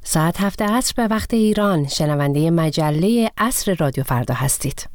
ساعت 7 عصر به وقت ایران، شنونده مجله عصر رادیو فردا هستید.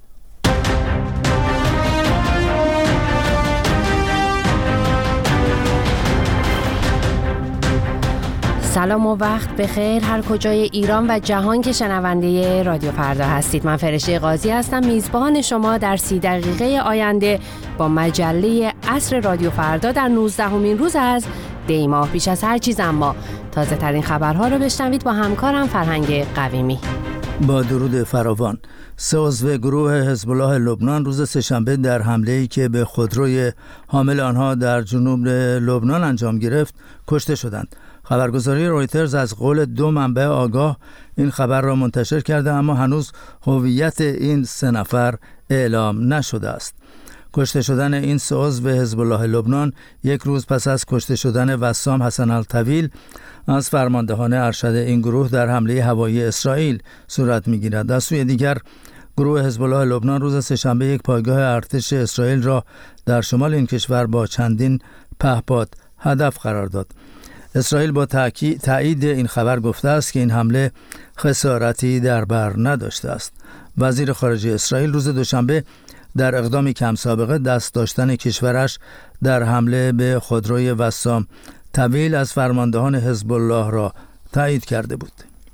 سلام و وقت بخیر هر کجای ایران و جهان که شنونده رادیو فردا هستید. من فرشته قاضی هستم، میزبان شما در 30 دقیقه آینده با مجله عصر رادیو فردا در 19مین روز از دی ماه. پیش از هر چیز اما تازه ترین خبرها رو بشنوید با همکارم فرهنگ قویمی. با درود فراوان، 3 عضو گروه حزب الله لبنان روز سه‌شنبه در حمله‌ای که به خودروی حامل آنها در جنوب لبنان انجام گرفت کشته شدند. خبرگزاری رویترز از قول 2 منبع آگاه این خبر را منتشر کرده، اما هنوز هویت این 3 نفر اعلام نشده است. کشته شدن این 3 عضو حزب الله لبنان یک روز پس از کشته شدن وسام حسن الطویل از فرماندهان ارشد این گروه در حمله هوایی اسرائیل صورت می‌گیرد. در سوی دیگر گروه حزب الله لبنان روز سه‌شنبه یک پایگاه ارتش اسرائیل را در شمال این کشور با چندین پهپاد هدف قرار داد. اسرائیل با تایید این خبر گفته است که این حمله خسارتی در بر نداشته است. وزیر خارجه اسرائیل روز دوشنبه در اقدامی کم سابقه دست داشتن کشورش در حمله به خودروی وسام طویل از فرماندهان حزب الله را تایید کرده بود.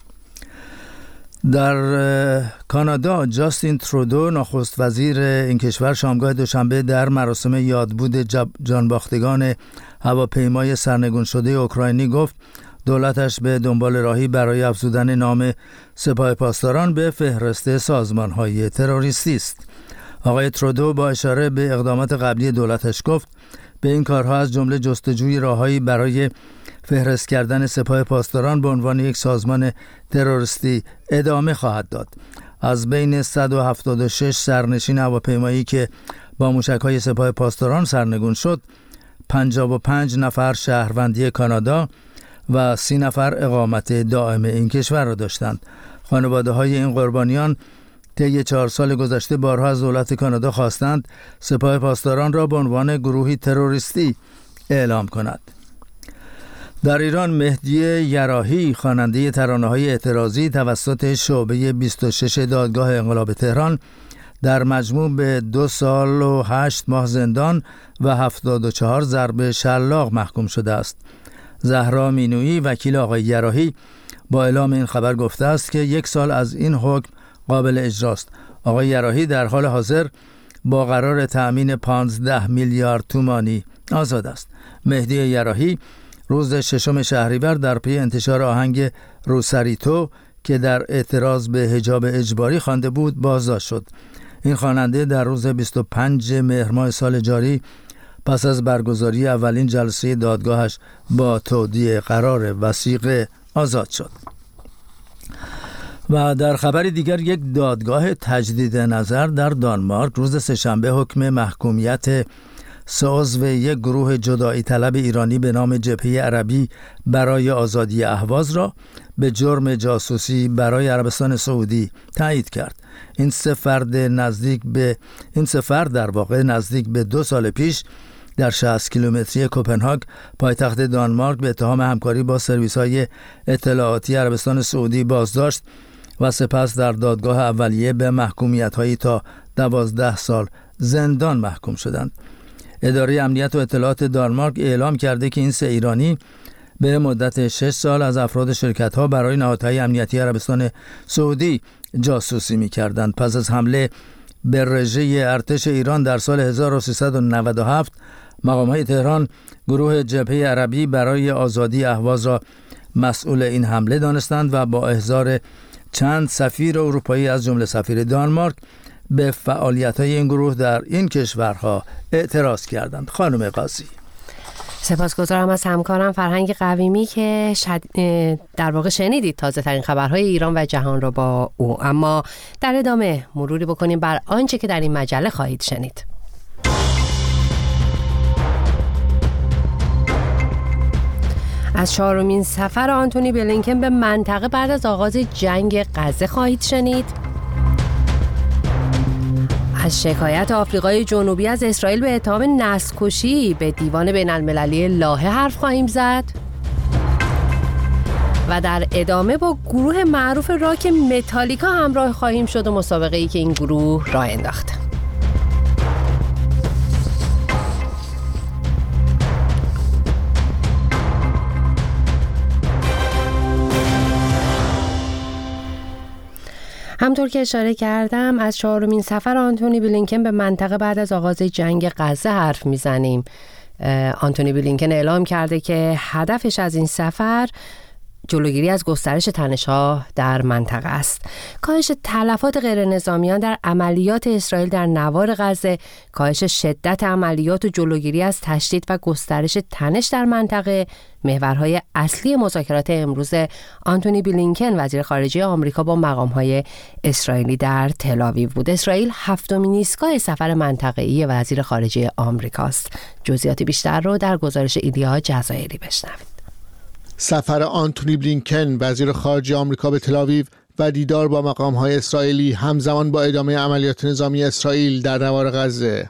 در کانادا جاستین ترودو نخست وزیر این کشور شامگاه دوشنبه در مراسم یادبود جانباختگان هواپیمای سرنگون شده اوکراینی گفت دولتش به دنبال راهی برای افزودن نام سپاه پاسداران به فهرست سازمان‌های تروریستی است. آقای ترودو با اشاره به اقدامات قبلی دولتش گفت به این کارها از جمله جستجوی راههایی برای فهرست کردن سپاه پاسداران به عنوان یک سازمان تروریستی ادامه خواهد داد. از بین 176 سرنشین هواپیمایی که با موشک‌های سپاه پاسداران سرنگون شد، 55 نفر شهروندی کانادا و 30 نفر اقامت دائم این کشور را داشتند. خانواده‌های این قربانیان طی 4 سال گذشته بارها از دولت کانادا خواستند سپاه پاسداران را به عنوان گروهی تروریستی اعلام کند. در ایران مهدی یراحی خواننده ترانه‌های اعتراضی توسط شعبه 26 دادگاه انقلاب تهران در مجموع به 2 سال و 8 ماه زندان و 74 ضرب شلاق محکوم شده است. زهرا مینویی وکیل آقای یراحی با اعلام این خبر گفته است که 1 سال از این حکم قابل اجراست. آقای یراحی در حال حاضر با قرار تأمین 15 میلیارد تومانی آزاد است. مهدی یراحی روز 6 شهریور در پی انتشار آهنگ روسریتو که در اعتراض به حجاب اجباری خوانده بود بازداشت شد. این خواننده در روز 25 مهر ماه سال جاری پس از برگزاری اولین جلسه دادگاهش با تودیع قرار وثیقه آزاد شد. و در خبر دیگر یک دادگاه تجدید نظر در دانمارک روز سه‌شنبه حکم محکومیت 3 عضو یک گروه جدایی طلب ایرانی به نام جبهه عربی برای آزادی اهواز را به جرم جاسوسی برای عربستان سعودی تایید کرد. این 3 فرد در واقع نزدیک به 2 سال پیش در 60 کیلومتری کوپنهاگ پایتخت دانمارک به اتهام همکاری با سرویس‌های اطلاعاتی عربستان سعودی بازداشت و سپس در دادگاه اولیه به محکومیت‌هایی تا 12 سال زندان محکوم شدند. اداره امنیت و اطلاعات دانمارک اعلام کرده که این 3 ایرانی به مدت 6 سال از افراد شرکت‌ها برای نهادهای امنیتی عربستان سعودی جاسوسی می‌کردند. پس از حمله به رژه ارتش ایران در سال 1397 مقام‌های تهران گروه جبهه عربی برای آزادی اهواز را مسئول این حمله دانستند و با احضار چند سفیر اروپایی از جمله سفیر دانمارک به فعالیت‌های این گروه در این کشورها اعتراض کردند. خانم قاضی، سپاسگزارم از همکارم فرهنگ قویمی که در واقع شنیدید تازه ترین خبرهای ایران و جهان را با او. اما در ادامه مروری بکنیم بر آنچه که در این مجله خواهید شنید. از 4مین سفر آنتونی بلینکن به منطقه بعد از آغاز جنگ غزه خواهید شنید. از شکایت آفریقای جنوبی از اسرائیل به اتهام نسل‌کشی به دیوان بین‌المللی لاهه حرف خواهیم زد. و در ادامه با گروه معروف راک متالیکا همراه خواهیم شد و مسابقه‌ای که این گروه راه انداخته. همطور که اشاره کردم از 4مین سفر آنتونی بلینکن به منطقه بعد از آغاز جنگ غزه حرف میزنیم. آنتونی بلینکن اعلام کرده که هدفش از این سفر جلوگیری از گسترش تنش‌ها در منطقه است. کاهش تلفات غیرنظامیان در عملیات اسرائیل در نوار غزه، کاهش شدت عملیات و جلوگیری از تشدید و گسترش تنش در منطقه محورهای اصلی مذاکرات امروز آنتونی بلینکن وزیر خارجه آمریکا با مقام‌های اسرائیلی در تل‌آویو بود. اسرائیل 7مین ایستگاه سفر منطقه‌ای وزیر خارجه آمریکاست. جزئیات بیشتر رو در گزارش ایلیا جزایری بشنوید. سفر آنتونی بلینکن وزیر خارجه آمریکا به تل‌آویو و دیدار با مقام‌های اسرائیلی همزمان با ادامه عملیات نظامی اسرائیل در نوار غزه.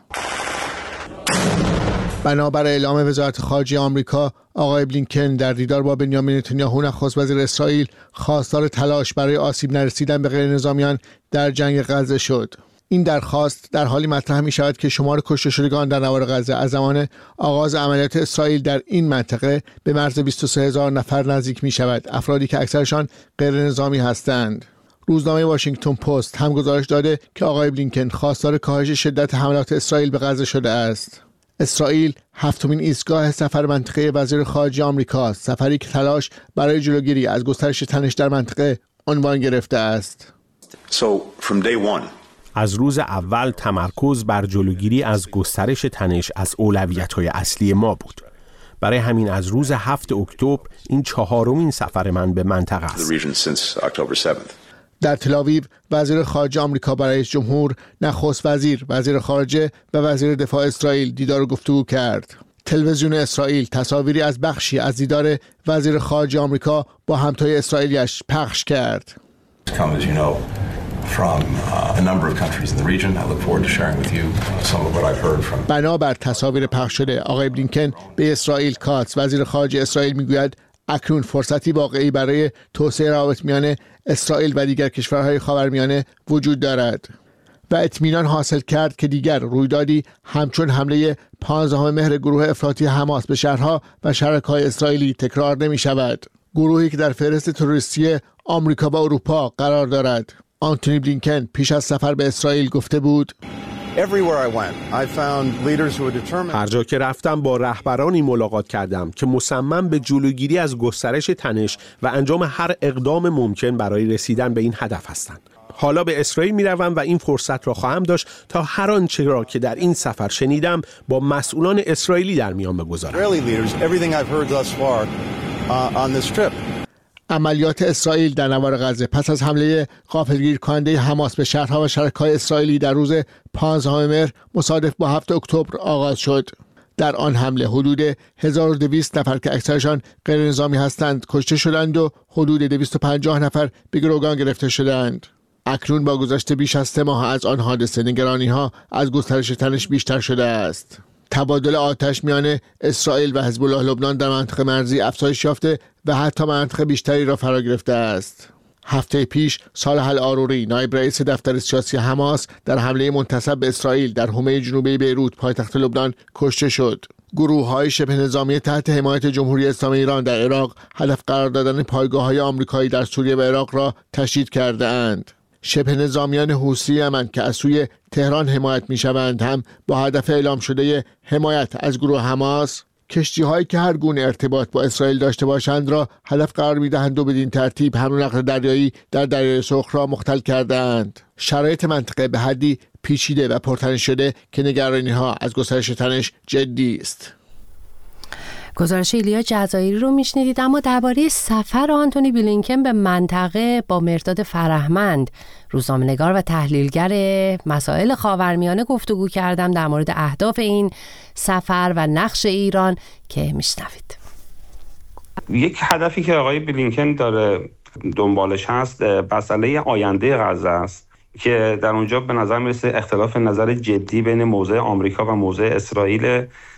بنابر اعلام وزارت خارجه آمریکا، آقای بلینکن در دیدار با بنیامین نتانیاهو نخست وزیر اسرائیل خواستار تلاش برای آسیب نرسیدن به غیرنظامیان در جنگ غزه شد. این درخواست در حالی مطرح می شود که شمار کشته شدگان در نوار غزه از زمان آغاز عملیات اسرائیل در این منطقه به مرز 23,000 نفر نزدیک می شود، افرادی که اکثرشان غیر نظامی هستند. روزنامه واشنگتن پست هم گزارش داده که آقای بلینکن خواستار کاهش شدت حملات اسرائیل به غزه شده است. اسرائیل 7مین ایستگاه سفر منطقه وزیر خارجه آمریکاست، سفری که تلاش برای جلوگیری از گسترش تنش در منطقه عنوان گرفته است. از روز اول تمرکز بر جلوگیری از گسترش تنش از اولویت‌های اصلی ما بود. برای همین از روز 7 اکتبر این 4مین سفر من به منطقه است. در تل‌آویو وزیر خارجه آمریکا با رئیس جمهور، نخست وزیر، وزیر خارجه و وزیر دفاع اسرائیل دیدار و گفتگو کرد. تلویزیون اسرائیل تصاویری از بخشی از دیدار وزیر خارجه آمریکا با همتای اسرائیلیش پخش کرد. بنابر تصاویر پخش شده، آقای بلینکن به اسرائیل کاتس وزیر خارجه اسرائیل میگوید اکنون فرصتی واقعی برای توسعه روابط میان اسرائیل و دیگر کشورهای خاورمیانه وجود دارد و اطمینان حاصل کرد که دیگر رویدادی همچون حمله 15 مهر گروه افراطی حماس به شهرها و شرکای اسرائیلی تکرار نمی شود. گروهی که در فهرست تروریستی آمریکا و اروپا قرار دارد. آنتونی بلینکن پیش از سفر به اسرائیل گفته بود هر جا که رفتم با رهبرانی ملاقات کردم که مصمم به جلوگیری از گسترش تنش و انجام هر اقدام ممکن برای رسیدن به این هدف هستند. حالا به اسرائیل میروم و این فرصت را خواهم داشت تا هر آنچه را که در این سفر شنیدم با مسئولان اسرائیلی در میان بگذارم. عملیات اسرائیل در نوار غزه پس از حمله غافلگیر کننده حماس به شهرها و شرکای اسرائیلی در روز 15 مهر مصادف با 7 اکتبر آغاز شد. در آن حمله حدود 1200 نفر که اکثرشان غیر نظامی هستند کشته شدند و حدود 250 نفر به گروگان گرفته شدند. اکنون با گذشت بیش از 3 ماه از آن حادثه نگرانی‌ها از گسترش تنش بیشتر شده است. تبادل آتش میان اسرائیل و حزب الله لبنان در منطقه مرزی افزایش یافته و حتی منطقه بیشتری را فرا گرفته است. هفته پیش صالح العاروری نایب رئیس دفتر سیاسی حماس در حمله منتصب به اسرائیل در حومه جنوبی بیروت پایتخت لبنان کشته شد. گروه‌های شبه نظامی تحت حمایت جمهوری اسلامی ایران در عراق هدف قرار دادن پایگاه‌های آمریکایی در سوریه و عراق را تشدید کرده‌اند. شبه نظامیان حوثی یمن که از سوی تهران حمایت می‌شوند هم با هدف اعلام شده حمایت از گروه حماس کشتی‌هایی که هر گونه ارتباط با اسرائیل داشته باشند را هدف قرار می‌دهند و بدین ترتیب حمل و نقل دریایی در دریای سرخ را مختل کرده‌اند. شرایط منطقه به حدی پیچیده و پرتنش شده که نگرانی‌ها از گسترش تنش جدی است. گزارش ایلیا جزایری رو میشنیدید. اما درباره سفر آنتونی بلینکن به منطقه با مرداد فرهمند، روزنامه‌نگار و تحلیلگر مسائل خاورمیانه گفتگو کردم در مورد اهداف این سفر و نقش ایران که میشنوید. یک هدفی که آقای بلینکن داره دنبالش هست مسئله آینده غزه است که در اونجا به نظر میرسه اختلاف نظر جدی بین موضع آمریکا و موضع اسرائیل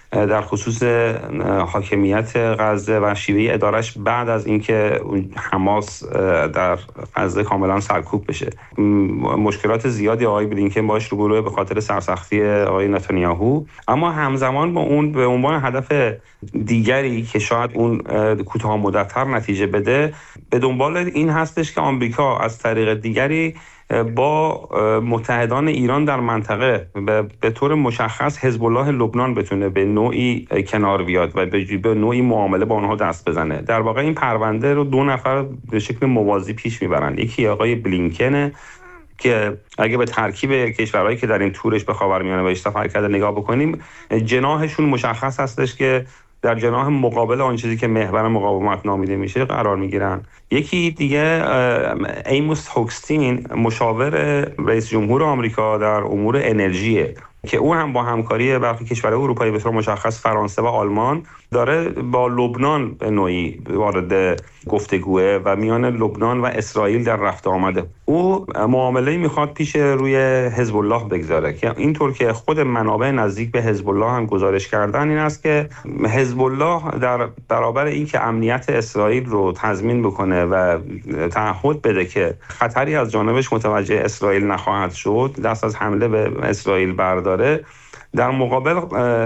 در خصوص حاکمیت غزه و شیوه ادارش بعد از اینکه حماس در غزه کاملا سرکوب بشه. مشکلات زیادی آقای بلینکن باش روبروه به خاطر سرسختی آقای نتانیاهو، اما همزمان با اون به عنوان هدف دیگری که شاید اون کوتاه مدت‌تر نتیجه بده، به دنبال این هستش که آمریکا از طریق دیگری با متحدان ایران در منطقه به طور مشخص حزب الله لبنان بتونه به نوعی کنار بیاد و به نوعی معامله با آنها دست بزنه. در واقع این پرونده رو دو نفر به شکل موازی پیش میبرن. یکی آقای بلینکنه که اگه به ترکیب کشورهایی که در این تورش به خاورمیانه بهش سفر کرده نگاه بکنیم، جناحشون مشخص هستش که در جناح مقابل آن چیزی که محور مقاومت نامیده میشه قرار میگیرن. یکی دیگه ایموس هوکستین، مشاور رئیس جمهور آمریکا در امور انرژیه که او هم با همکاری برخی کشورهای اروپایی به طور مشخص فرانسه و آلمان داره با لبنان به نوعی وارد گفتگوه و میان لبنان و اسرائیل در رفت آمده. او معامله میخواد پیش روی حزب الله بگذاره که اینطور که خود منابع نزدیک به حزب الله هم گزارش کردن این است که حزب الله در برابر اینکه امنیت اسرائیل رو تضمین بکنه و تعهد بده که خطری از جانبش متوجه اسرائیل نخواهد شد، دست از حمله به اسرائیل برداره، در مقابل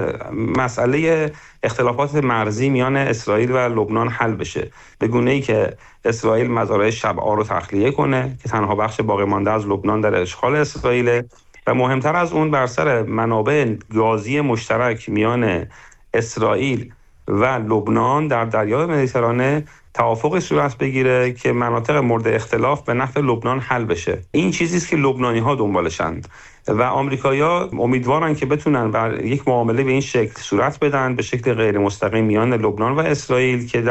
مسئله اختلافات مرزی میان اسرائیل و لبنان حل بشه، به گونه‌ای که اسرائیل مزارع شبعا رو تخلیه کنه که تنها بخش باقی مانده از لبنان در اشغال اسرائیل، و مهمتر از اون بر سر منابع گازی مشترک میان اسرائیل و لبنان در دریای مدیترانه توافقی صورت بگیره که مناطق مورد اختلاف به نفع لبنان حل بشه. این چیزی است که لبنانی‌ها دنبالشند و آمریکایی‌ها امیدوارن که بتونن بر یک معامله به این شکل صورت بدن، به شکل غیر مستقیم میان لبنان و اسرائیل که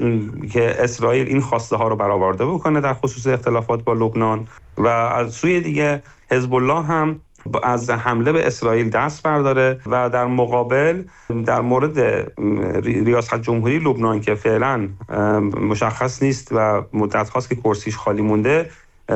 که اسرائیل این خواسته ها رو برآورده بکنه در خصوص اختلافات با لبنان، و از سوی دیگه حزب الله هم از حمله به اسرائیل دست برداره و در مقابل در مورد ریاست جمهوری لبنان که فعلا مشخص نیست و مدت هاست که کرسیش خالی مونده،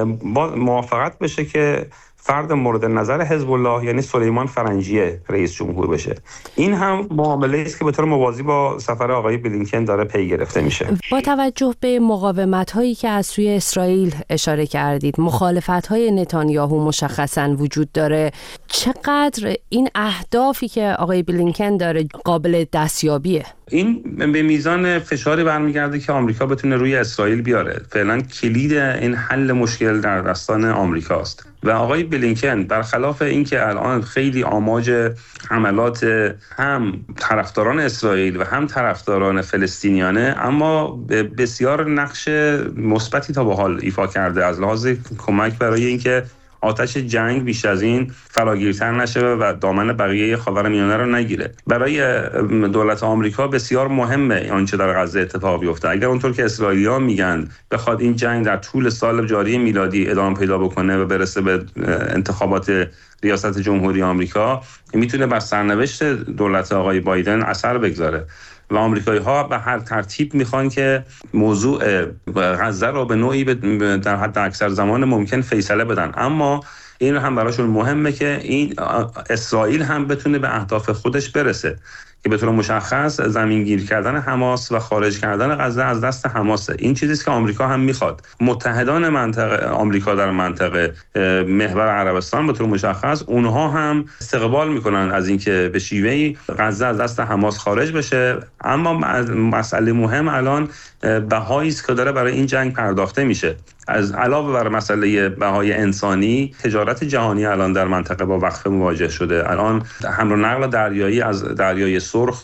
موافقت بشه که فرد مورد نظر حزب الله یعنی سلیمان فرنجیه رئیس جمهور بشه. این هم معامله است که به طور موازی با سفر آقای بلینکن داره پی گرفته میشه. با توجه به مقاومت‌هایی که از سوی اسرائیل اشاره کردید، مخالفت‌های نتانیاهو مشخصاً وجود داره، چقدر این اهدافی که آقای بلینکن داره قابل دستیابیه؟ این به میزان فشاری برمیگرده که آمریکا بتونه روی اسرائیل بیاره. فعلا کلید این حل مشکل در دستان آمریکاست و آقای بلینکن برخلاف اینکه الان خیلی آماج حملات هم طرفداران اسرائیل و هم طرفداران فلسطینیانه، اما بسیار نقش مثبتی تا به حال ایفا کرده از لحاظ کمک برای اینکه آتش جنگ بیش از این فراگیرتر نشه و دامن بقیه خاورمیانه رو نگیره. برای دولت آمریکا بسیار مهمه آنچه در غزه اتفاق بیفته. اگر اونطور که اسرائیلی‌ها میگن بخواد این جنگ در طول سال جاری میلادی ادامه پیدا بکنه و برسه به انتخابات ریاست جمهوری آمریکا، میتونه بر سرنوشت دولت آقای بایدن اثر بگذاره و آمریکایی‌ها به هر ترتیب میخوان که موضوع غزه رو به نوعی در حد اکثر زمان ممکن فیصله بدن، اما این هم براشون مهمه که این اسرائیل هم بتونه به اهداف خودش برسه که به طور مشخص زمینگیر کردن حماس و خارج کردن غزه از دست حماسه. این چیزیست که آمریکا هم میخواد. متحدان منطقه آمریکا در منطقه محور عربستان به طور مشخص اونها هم استقبال میکنن از اینکه به شیوهی غزه از دست حماس خارج بشه، اما مسئله مهم الان بهایی است که داره برای این جنگ پرداخته میشه. از علاوه بر مسئله بهای انسانی، تجارت جهانی الان در منطقه با وقفه مواجه شده. الان حمل و نقل دریایی از دریای سرخ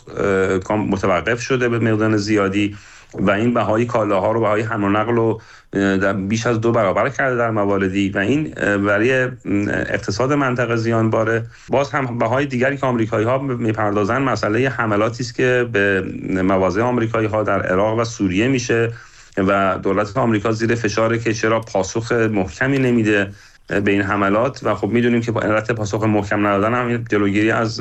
متوقف شده به مقدار زیادی و این بهای کالاها رو، بهای حمل و نقل رو بیش از 2 برابر کرده در مواردی و این برای اقتصاد منطقه زیان باره. باز هم بهای دیگری که آمریکایی‌ها میپردازن مسئله حملاتی است که به مواضع آمریکایی‌ها در عراق و سوریه میشه و دولت آمریکا زیر فشاره که چرا پاسخ محکمی نمیده به این حملات و خب میدونیم که با علت پاسخ محکم ندادن هم جلوگیری از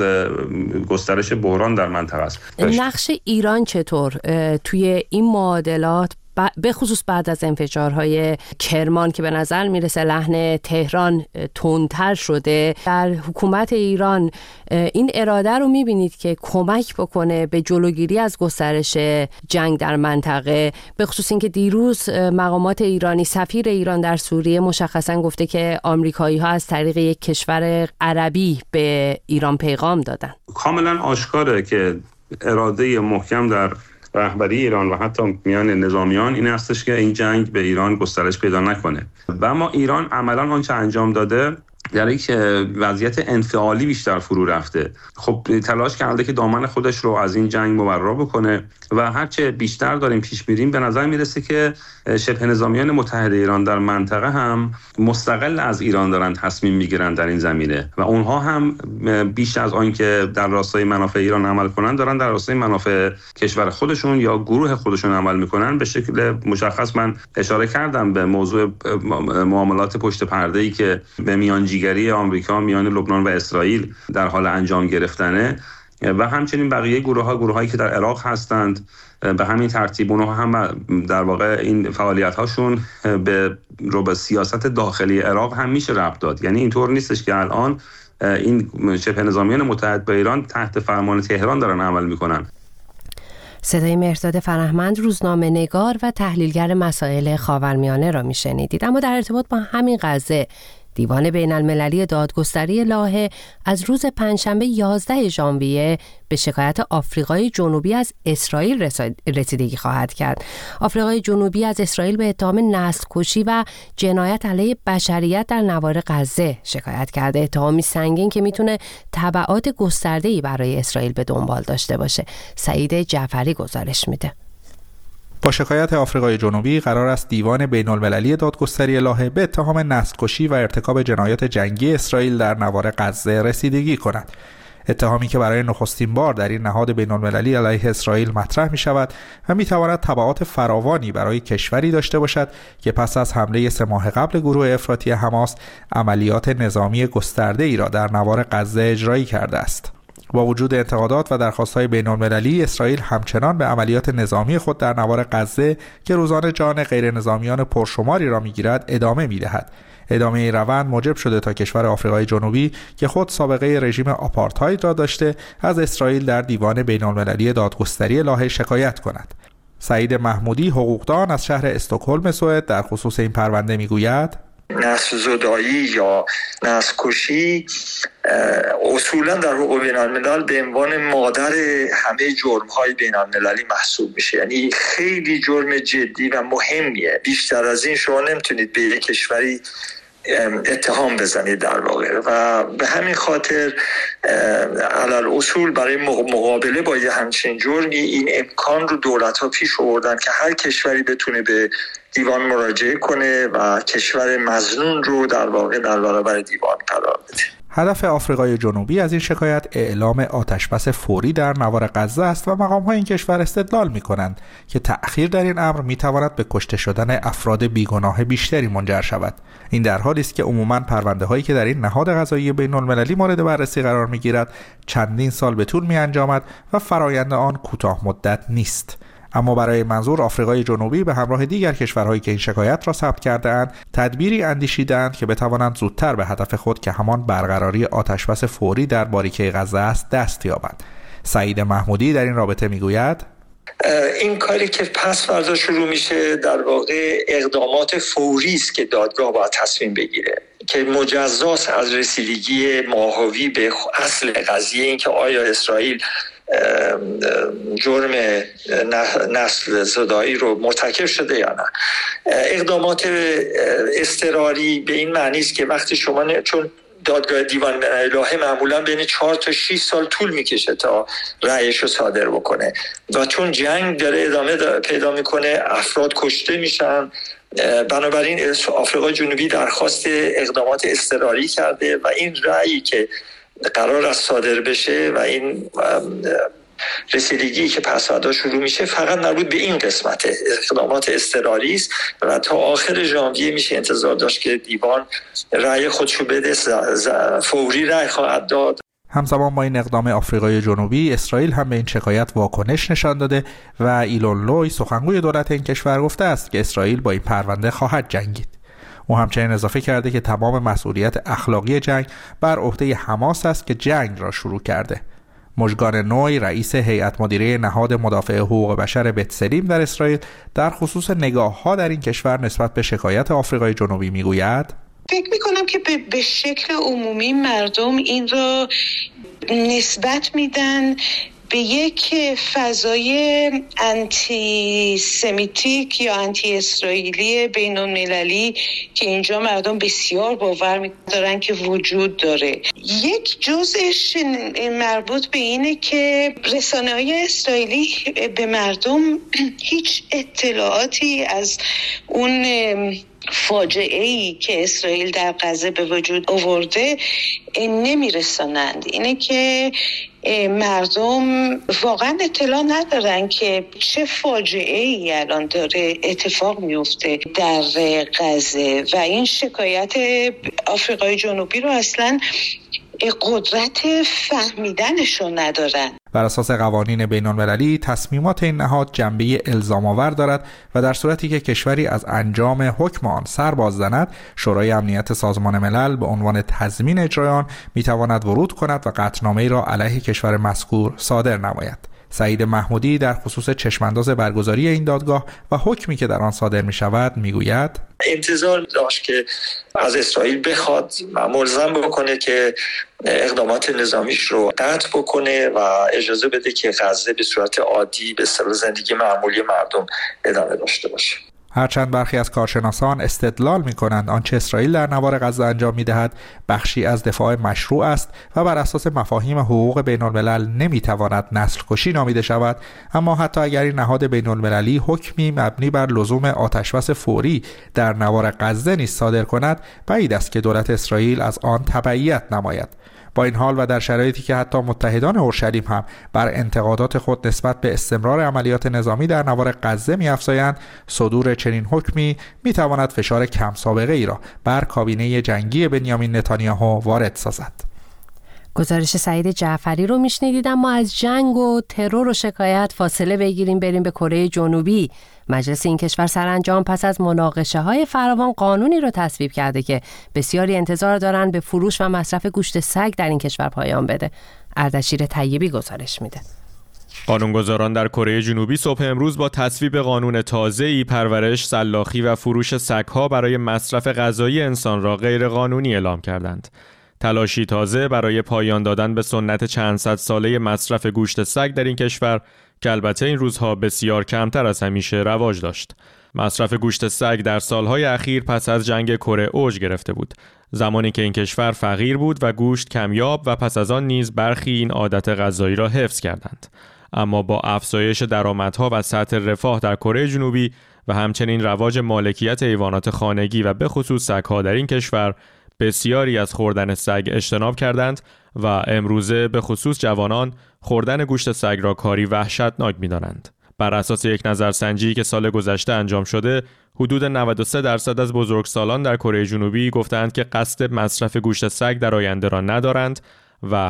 گسترش بحران در منطقه است. نقش ایران چطور توی این معادلات به خصوص بعد از انفجارهای کرمان که به نظر میرسه لحن تهران تندتر شده، در حکومت ایران این اراده رو میبینید که کمک بکنه به جلوگیری از گسترش جنگ در منطقه؟ به خصوص اینکه دیروز مقامات ایرانی، سفیر ایران در سوریه مشخصا گفته که آمریکایی‌ها از طریق یک کشور عربی به ایران پیغام دادن. کاملا آشکاره که اراده محکم در رهبری ایران و حتی میان نظامیان این هستش که این جنگ به ایران گسترش پیدا نکنه و اما ایران عملا آنچه انجام داده در یک وضعیت انفعالی بیشتر فرو رفته. خب تلاش کرده که دامن خودش رو از این جنگ مبرا بکنه و هرچه بیشتر داریم پیش میریم به نظر میرسه که شبه نظامیان متحد ایران در منطقه هم مستقل از ایران دارن تصمیم میگیرن در این زمینه و اونها هم بیش از آن که در راستای منافع ایران عمل کنن دارن در راستای منافع کشور خودشون یا گروه خودشون عمل میکنن. به شکل مشخص من اشاره کردم به موضوع معاملات پشت پرده‌ای که به میانجیگری آمریکا میان لبنان و اسرائیل در حال انجام گرفتنه و همچنین بقیه گروه‌هایی که در عراق هستند به همین ترتیب اونها هم در واقع این فعالیت‌هاشون به سیاست داخلی عراق هم میشه ربط داد. یعنی اینطور نیستش که الان این شبه نظامیان متحد با ایران تحت فرمان تهران دارن عمل میکنن. صدای مهرداد فرهمند، روزنامه نگار و تحلیلگر مسائل خاورمیانه را میشنیدید. اما در ارتباط با همین قضیه دیوان بین المللی دادگستری لاهه از روز پنجشنبه 11 ژانویه به شکایت آفریقای جنوبی از اسرائیل رسیدگی خواهد کرد. آفریقای جنوبی از اسرائیل به اتهام نسل‌کشی و جنایت علیه بشریت در نوار غزه شکایت کرده. اتهامی سنگین که میتونه تبعات گسترده‌ای برای اسرائیل به دنبال داشته باشه. سعید جعفری گزارش میده. با شکایت آفریقای جنوبی قرار است دیوان بین المللی دادگستری لاهه به اتهام نسل‌کشی و ارتکاب جنایات جنگی اسرائیل در نوار غزه رسیدگی کند. اتهامی که برای نخستین بار در این نهاد بین المللی علیه اسرائیل مطرح می شود و می تواند تبعات فراوانی برای کشوری داشته باشد که پس از حمله 3 ماه قبل گروه افراطی حماس عملیات نظامی گسترده ای را در نوار غزه اجرایی کرده است. با وجود انتقادات و درخواست‌های بین‌المللی، اسرائیل همچنان به عملیات نظامی خود در نوار غزه که روزانه جان غیر نظامیان پرشماری را می‌گیرد ادامه می‌دهد. ادامه این روند موجب شده تا کشور آفریقای جنوبی که خود سابقه رژیم آپارتاید را داشته از اسرائیل در دیوان بین‌المللی دادگستری لاهه شکایت کند. سعید محمودی، حقوقدان از شهر استکهلم سوئد، در خصوص این پرونده می‌گوید: نسل زدایی یا نسل کشی اصولا در حقوق بین الملل به عنوان مادر همه جرم‌های بین المللی محسوب میشه. یعنی خیلی جرم جدی و مهمیه. بیشتر از این شما نمیتونید به یک کشوری اتهام بزنید در واقع و به همین خاطر علل اصول برای مقابله با یه همچین جرمی این امکان رو دولت‌ها پیش آوردن که هر کشوری بتونه به دیوان مراجعه کنه و کشور مظنون رو در واقع در برابر دیوان قرار بده. هدف آفریقای جنوبی از این شکایت اعلام آتشبس فوری در نوار غزه است و مقام‌های این کشور استدلال می‌کنند که تأخیر در این امر می‌تواند به کشته شدن افراد بیگناه بیشتری منجر شود. این در حالی است که عموماً پرونده‌هایی که در این نهاد قضایی بین‌المللی مورد بررسی قرار می‌گیرد چندین سال به طول می‌انجامد و فرآیند آن کوتاه مدت نیست. اما برای منظور آفریقای جنوبی به همراه دیگر کشورهایی که این شکایت را ثبت کرده‌اند تدبیری اندیشیدند که بتوانند زودتر به هدف خود که همان برقراری آتشبس فوری در باریکه غزه است دست یابند. سعید محمودی در این رابطه میگوید: این کاری که پس فردا شروع میشه در واقع اقدامات فوری است که دادگاه باید تصمیم بگیره که مجزاست از رسیدگی ماهوی به اصل قضیه، این که آیا اسرائیل جرم نسل زدایی رو مرتکب شده یا نه. اقدامات اضطراری به این معنی است که وقتی شما چون دادگاه دیوان لاهه معمولا بین 4 تا 6 سال طول میکشه تا رأیش رو صادر بکنه و چون جنگ داره ادامه پیدا میکنه، افراد کشته میشن، بنابراین آفریقای جنوبی درخواست اقدامات اضطراری کرده و این رأیی که قرار است صادر بشه و این رسیدگی که پس فردا شروع میشه فقط مربوط به این قسمت اقدامات اضطراری است و تا آخر ژانویه میشه انتظار داشت که دیوان رأی خودشو بده. فوری رأی خواهد داد. همزمان با این اقدام آفریقای جنوبی، اسرائیل هم به این شکایت واکنش نشان داده و ایلون لوی سخنگوی دولت این کشور گفته است که اسرائیل با این پرونده خواهد جنگید. او همچنین اضافه کرده که تمام مسئولیت اخلاقی جنگ بر عهده حماس است که جنگ را شروع کرده. مژگان نوی، رئیس هیئت مدیره نهاد مدافع حقوق بشر بتسلیم در اسرائیل، در خصوص نگاه‌ها در این کشور نسبت به شکایت آفریقای جنوبی میگوید: فکر میکنم که به شکل عمومی مردم این را نسبت میدن به یک فضای انتی سمیتیک یا انتی اسرائیلی بین المللی که اینجا مردم بسیار باور دارن که وجود داره. یک جزءش مربوط به اینه که رسانه‌های اسرائیلی به مردم هیچ اطلاعاتی از اون فاجعه‌ای که اسرائیل در غزه به وجود آورده نمیرسانند. اینه که مردم واقعا اطلاع ندارن که چه فاجعه‌ای الان داره اتفاق میفته در غزه و این شکایت آفریقای جنوبی رو اصلا قدرت فهمیدنشو ندارن. بر اساس قوانین بین‌المللی تصمیمات این نهاد جنبه الزام‌آور دارد و در صورتی که کشوری از انجام حکم آن سر باز زند، شورای امنیت سازمان ملل به عنوان تضمین اجرای آن می‌تواند ورود کند و قطعنامه‌ای را علیه کشور مذکور صادر نماید. سعید محمودی در خصوص چشمانداز برگزاری این دادگاه و حکمی که در آن صادر می‌شود میگوید: انتظار داشت که از اسرائیل بخواد و ملزم بکنه که اقدامات نظامیش رو قطع بکنه و اجازه بده که غزه به صورت عادی به اصطلاح زندگی معمولی مردم ادامه داشته باشه. هرچند برخی از کارشناسان استدلال می‌کنند آنچه اسرائیل در نوار غزه انجام می‌دهد بخشی از دفاع مشروع است و بر اساس مفاهیم حقوق بین‌الملل نمی‌تواند نسل کشی نامیده شود، اما حتی اگر این نهاد بین‌المللی حکمی مبنی بر لزوم آتشبس فوری در نوار غزه نیز صادر کند، بعید است که دولت اسرائیل از آن تبعیت نماید. با این حال و در شرایطی که حتی متحدان اورشلیم هم بر انتقادات خود نسبت به استمرار عملیات نظامی در نوار غزه می‌افزایند، صدور چنین حکمی می‌تواند فشار کم سابقه ای را بر کابینه جنگی بنیامین نتانیاهو وارد سازد. گزارش سعید جعفری رو میشنیدید. اما از جنگ و ترور و شکایت فاصله بگیریم، بریم به کره جنوبی. مجلس این کشور سرانجام پس از مناقشه‌های فراوان قانونی رو تصویب کرده که بسیاری انتظار دارن به فروش و مصرف گوشت سگ در این کشور پایان بده. اردشیر طیبی گزارش میده. قانونگذاران در کره جنوبی صبح امروز با تصویب قانون تازه‌ای پرورش، سلاخی و فروش سگ‌ها برای مصرف غذایی انسان را غیرقانونی اعلام کردند. تلاشی تازه برای پایان دادن به سنت چند صد ساله مصرف گوشت سگ در این کشور که البته این روزها بسیار کمتر از همیشه رواج داشت. مصرف گوشت سگ در سالهای اخیر پس از جنگ کره اوج گرفته بود، زمانی که این کشور فقیر بود و گوشت کمیاب و پس از آن نیز برخی این عادت غذایی را حفظ کردند. اما با افزایش درآمدها و سطح رفاه در کره جنوبی و همچنین رواج مالکیت حیوانات خانگی و به خصوص سگ‌ها در این کشور، بسیاری از خوردن سگ اجتناب کردند و امروزه به خصوص جوانان خوردن گوشت سگ را کاری وحشتناک می‌دانند. بر اساس یک نظرسنجی که سال گذشته انجام شده، حدود 93% از بزرگسالان در کره جنوبی گفتند که قصد مصرف گوشت سگ در آینده را ندارند و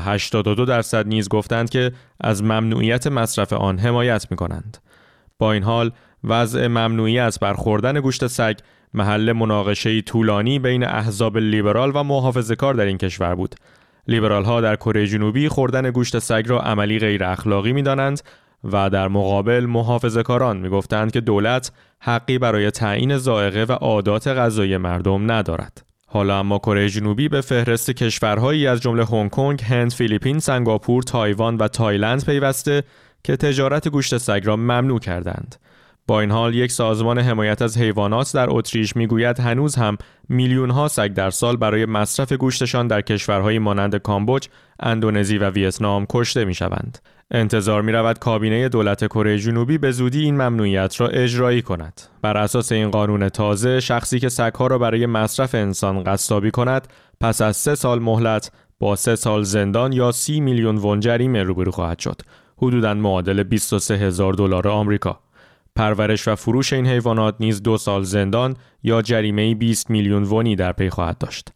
82% نیز گفتند که از ممنوعیت مصرف آن حمایت می‌کنند. با این حال وضع ممنوعیت بر خوردن گوشت سگ محل مناقشه‌ای طولانی بین احزاب لیبرال و محافظه‌کار در این کشور بود. لیبرال‌ها در کره جنوبی خوردن گوشت سگ را عملی غیر اخلاقی می‌دانند و در مقابل محافظه‌کاران می‌گفتند که دولت حقی برای تعیین ذائقه و عادات غذایی مردم ندارد. حالا اما کره جنوبی به فهرست کشورهایی از جمله هنگ کنگ، هند، فیلیپین، سنگاپور، تایوان و تایلند پیوسته که تجارت گوشت سگ را ممنوع کردند. با این حال یک سازمان حمایت از حیوانات در اتریش میگوید هنوز هم میلیون‌ها سگ در سال برای مصرف گوشتشان در کشورهایی مانند کامبوج، اندونزی و ویتنام کشته میشوند. انتظار می‌رود کابینه دولت کره جنوبی به زودی این ممنوعیت را اجرایی کند. بر اساس این قانون تازه، شخصی که سگ‌ها را برای مصرف انسان قصابی کند، پس از 3 سال مهلت با 3 سال زندان یا 30 میلیون وون جریمه روبرو خواهد شد، حدوداً معادل $23,000 آمریکا. پرورش و فروش این حیوانات نیز 2 سال زندان یا جریمه 20 میلیون وونی در پی خواهد داشت.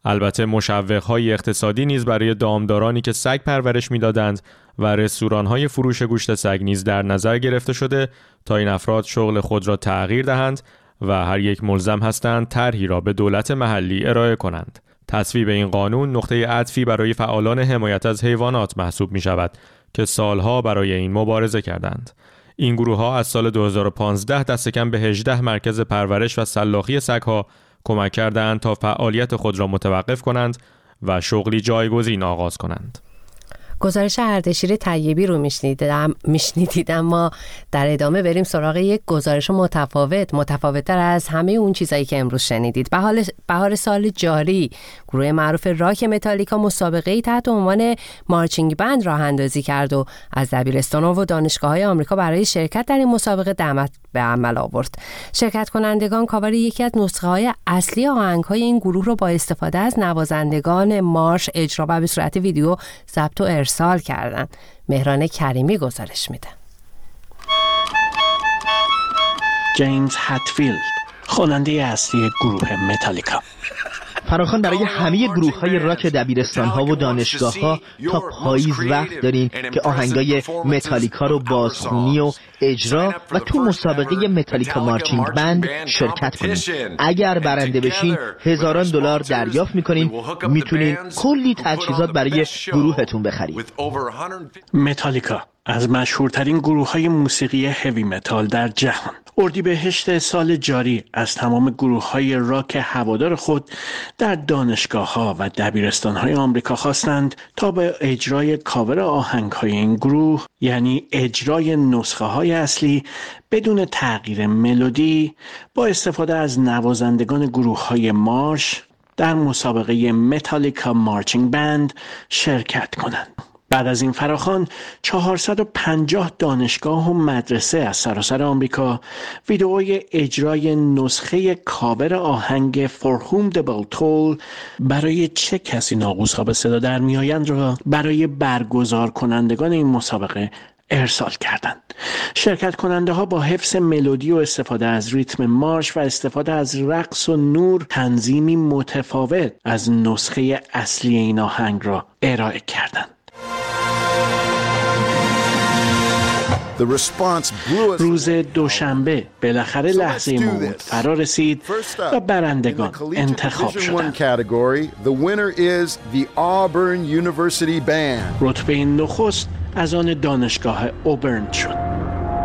البته مشوق‌های اقتصادی نیز برای دامدارانی که سگ پرورش می‌دادند و رستوران‌های فروش گوشت سگ نیز در نظر گرفته شده تا این افراد شغل خود را تغییر دهند و هر یک ملزم هستند طرحی را به دولت محلی ارائه کنند. تصویب این قانون نقطه عطفی برای فعالان حمایت از حیوانات محسوب می‌شود که سالها برای این مبارزه کردند. این گروه‌ها از سال 2015 دست کم به 18 مرکز پرورش و سلاخی سگ‌ها کمک کردند تا فعالیت خود را متوقف کنند و شغلی جایگزین آغاز کنند. گزارش اردشیر طیبی رو میشنیدید، اما در ادامه بریم سراغ یک گزارش متفاوت‌تر از همه اون چیزایی که امروز شنیدید. بهار سال جاری گروه معروف راک متالیکا مسابقه‌ای تحت عنوان مارچینگ بند راه اندازی کرد و از دبیرستان‌ها و دانشگاه‌های آمریکا برای شرکت در این مسابقه دعوت به عمل آورد. شرکت کنندگان کاور یکی از نسخه‌های اصلی آهنگ‌های این گروه رو با استفاده از نوازندگان مارش اجرا و به صورت ویدیو ضبط و ارسال کردند. مهران کریمی گزارش میده. جیمز هتفیلد، خواننده اصلی گروه متالیکا. فراخوان برای همه گروه‌های راک دبیرستان‌ها و دانشگاه‌ها تا پاییز وقت دارین که آهنگای متالیکا رو بازخوانی و اجرا و تو مسابقه متالیکا مارچینگ بند شرکت کنین. اگر برنده بشین هزاران دلار دریافت می‌کنین، میتونین کلی تجهیزات برای گروهتون بخرید. متالیکا از مشهورترین گروه‌های موسیقی هوی متال در جهان. اردیبهشت سال جاری از تمام گروه‌های راک هوادار خود در دانشگاه‌ها و دبیرستان‌های آمریکا خواستند تا به اجرای کاور آهنگ‌های این گروه، یعنی اجرای نسخه‌های اصلی بدون تغییر ملودی، با استفاده از نوازندگان گروه‌های مارش در مسابقه متالیکا مارچینگ بند شرکت کنند. بعد از این فراخوان 450 دانشگاه و مدرسه از سراسر آمریکا ویدئوی اجرای نسخه کاور آهنگ For Whom the Bell Toll برای چه کسی ناقوس‌ها به صدا در میآیند را برای برگزار کنندگان این مسابقه ارسال کردند. شرکت کننده ها با حفظ ملودی و استفاده از ریتم مارش و استفاده از رقص و نور تنظیمی متفاوت از نسخه اصلی این آهنگ را ارائه کردند. روز دوشنبه بالاخره لحظه موعود فرا رسید و برندگان انتخاب شدند. رتبه نخست از آن دانشگاه اوبرن شد.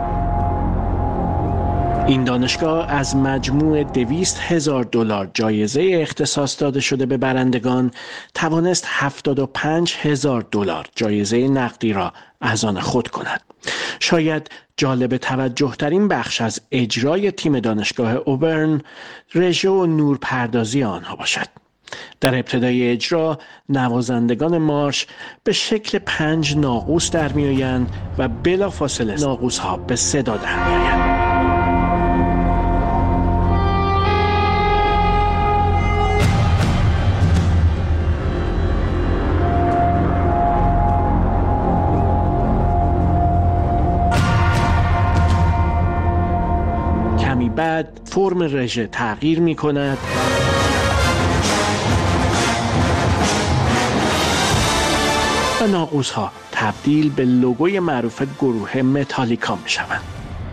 این دانشگاه از مجموع $200,000 جایزه اختصاص داده شده به برندگان توانست $75,000 جایزه نقدی را از آن خود کند. شاید جالب توجه ترین بخش از اجرای تیم دانشگاه اوبرن رژه و نورپردازی آنها باشد. در ابتدای اجرا نوازندگان مارش به شکل 5 ناقوس در می آیند و بلافاصله ناقوس ها به صدا در می آیند. کمی بعد فرم رژه تغییر می کند و ناقوس ها تبدیل به لوگوی معروف گروه متالیکا می شوند.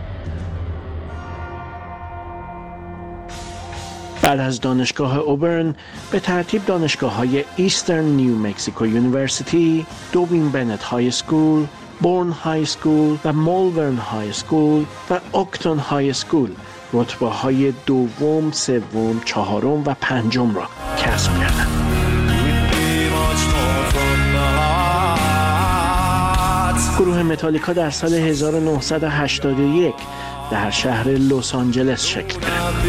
بعد از دانشگاه اوبرن به ترتیب دانشگاه های ایسترن نیو مکزیکو یونیورسیتی، دوین بنت های سکول، بورن های سکول و مولورن های سکول و اوکتون های سکول رتبه های دوم، سوم، چهارم و پنجم را کسب کردند. گروه متالیکا در سال 1981 در شهر لس آنجلس شکل گرفت.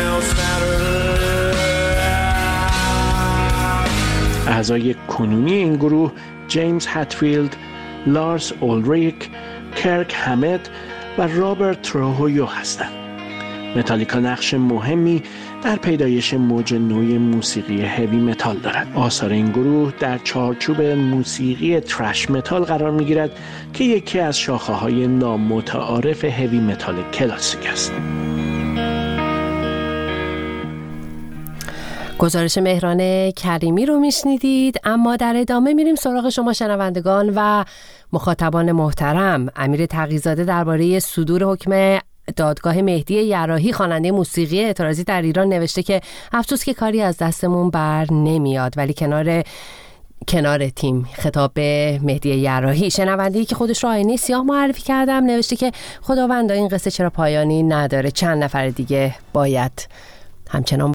اعضای کنونی این گروه جیمز هتفیلد، لارس اولریک، کرک همت و رابرت تروهویو هستند. متالیکا نقش مهمی در پیدایش موج نوی موسیقی هوی متال دارد. آثار این گروه در چارچوب موسیقی ترش متال قرار می‌گیرد که یکی از شاخه‌های نامتعارف هوی متال کلاسیک است. گزارش مهران کریمی رو میشنیدید. اما در ادامه میریم سراغ شما شنوندگان و مخاطبان محترم. امیر تقی‌زاده درباره صدور حکم دادگاه مهدی یراحی خواننده موسیقی اعتراضی در ایران نوشته که افسوس که کاری از دستمون بر نمیاد، ولی کنار تیم خطاب به مهدی یراحی، شنونده‌ای که خودش رو آینه سیاه معرفی کردم، نوشته که خداوندا این قصه چرا پایانی نداره، چند نفر دیگه باید همچنان